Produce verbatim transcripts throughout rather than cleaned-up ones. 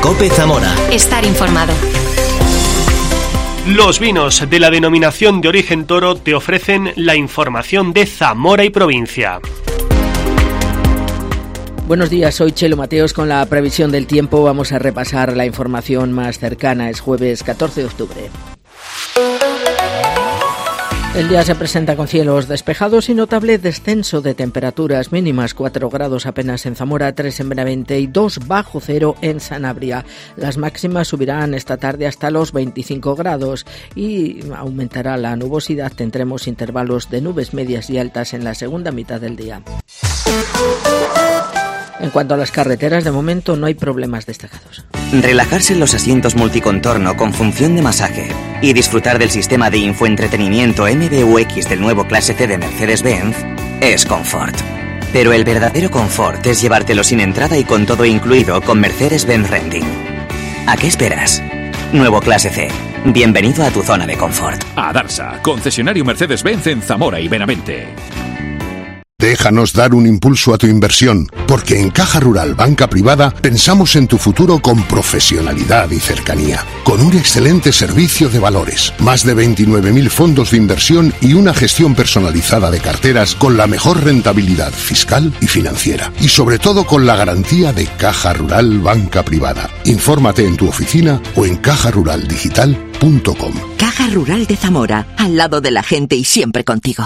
COPE Zamora. Estar informado. Los vinos de la denominación de origen Toro te ofrecen la información de Zamora y provincia. Buenos días, soy Chelo Mateos con la previsión del tiempo. Vamos a repasar la información más cercana. Es jueves catorce de octubre. El día se presenta con cielos despejados y notable descenso de temperaturas mínimas, cuatro grados apenas en Zamora, tres en Benavente y dos bajo cero en Sanabria. Las máximas subirán esta tarde hasta los veinticinco grados y aumentará la nubosidad. Tendremos intervalos de nubes medias y altas en la segunda mitad del día. En cuanto a las carreteras, de momento no hay problemas destacados. Relajarse en los asientos multicontorno con función de masaje y disfrutar del sistema de infoentretenimiento M B U X del nuevo Clase C de Mercedes-Benz es confort. Pero el verdadero confort es llevártelo sin entrada y con todo incluido con Mercedes-Benz Renting. ¿A qué esperas? Nuevo Clase C. Bienvenido a tu zona de confort. Adarsa, concesionario Mercedes-Benz en Zamora y Benavente. Déjanos dar un impulso a tu inversión, porque en Caja Rural Banca Privada pensamos en tu futuro con profesionalidad y cercanía, con un excelente servicio de valores, más de veintinueve mil fondos de inversión y una gestión personalizada de carteras con la mejor rentabilidad fiscal y financiera, y sobre todo con la garantía de Caja Rural Banca Privada. Infórmate en tu oficina o en caja rural digital punto com. Caja Rural de Zamora, al lado de la gente y siempre contigo.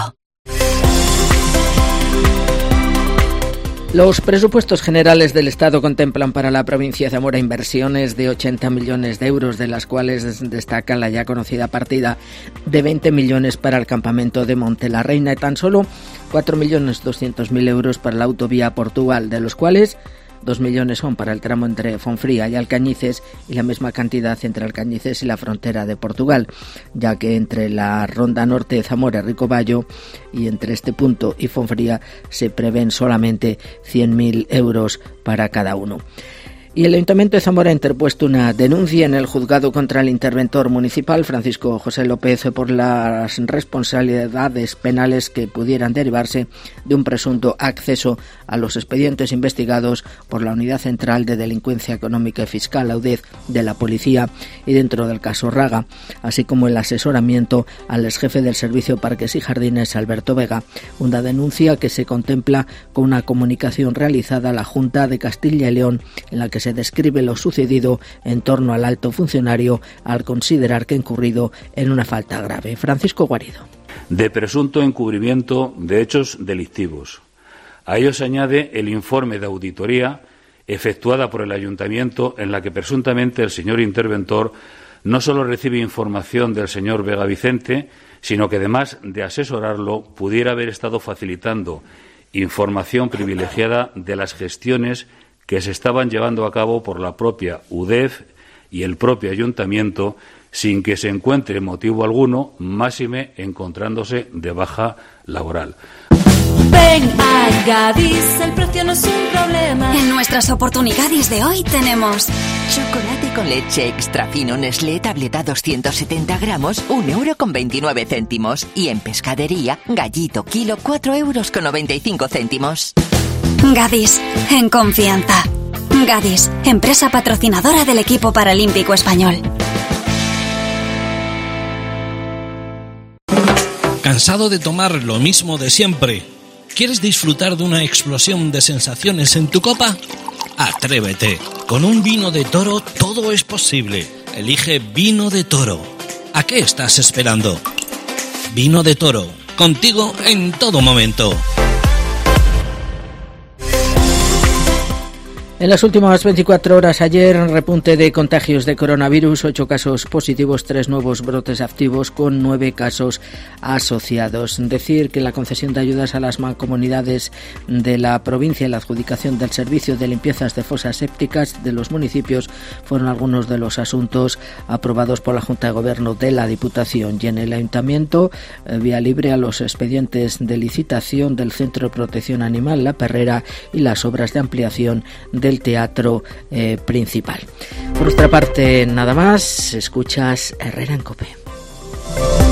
Los presupuestos generales del Estado contemplan para la provincia de Zamora inversiones de ochenta millones de euros, de las cuales destacan la ya conocida partida de veinte millones para el campamento de Monte la Reina y tan solo cuatro millones doscientos mil euros para la autovía a Portugal, de los cuales dos millones son para el tramo entre Fonfría y Alcañices y la misma cantidad entre Alcañices y la frontera de Portugal, ya que entre la ronda norte de Zamora y Ricoballo y entre este punto y Fonfría se prevén solamente cien mil euros para cada uno. Y el Ayuntamiento de Zamora ha interpuesto una denuncia en el juzgado contra el interventor municipal Francisco José López por las responsabilidades penales que pudieran derivarse de un presunto acceso a los expedientes investigados por la Unidad Central de Delincuencia Económica y Fiscal, la U D E F, de la Policía y dentro del caso Raga, así como el asesoramiento al exjefe del Servicio Parques y Jardines, Alberto Vega, una denuncia que se contempla con una comunicación realizada a la Junta de Castilla y León en la que se describe lo sucedido en torno al alto funcionario al considerar que ha incurrido en una falta grave. Francisco Guarido. De presunto encubrimiento de hechos delictivos. A ello se añade el informe de auditoría efectuada por el Ayuntamiento en la que presuntamente el señor interventor no solo recibe información del señor Vega Vicente, sino que además de asesorarlo pudiera haber estado facilitando información privilegiada de las gestiones que se estaban llevando a cabo por la propia U D E F y el propio Ayuntamiento sin que se encuentre motivo alguno, máxime encontrándose de baja laboral. Ven a Gadis, el precio no es un problema. En nuestras oportunidades de hoy tenemos chocolate con leche extra fino Nestlé tableta doscientos setenta gramos, un euro con veintinueve céntimos. Y en pescadería, gallito kilo, cuatro euros con noventa y cinco céntimos. Gadis, en confianza. Gadis, empresa patrocinadora del equipo paralímpico español. ¿Cansado de tomar lo mismo de siempre? ¿Quieres disfrutar de una explosión de sensaciones en tu copa? Atrévete. Con un vino de Toro todo es posible. Elige Vino de Toro. ¿A qué estás esperando? Vino de Toro, contigo en todo momento. En las últimas veinticuatro horas ayer, repunte de contagios de coronavirus, ocho casos positivos, tres nuevos brotes activos con nueve casos asociados. Decir que la concesión de ayudas a las mancomunidades de la provincia y la adjudicación del servicio de limpiezas de fosas sépticas de los municipios fueron algunos de los asuntos aprobados por la Junta de Gobierno de la Diputación. Y en el Ayuntamiento, eh, vía libre a los expedientes de licitación del Centro de Protección Animal La Perrera y las obras de ampliación de del teatro eh, principal. Por nuestra parte, nada más. Escuchas Herrera en COPE.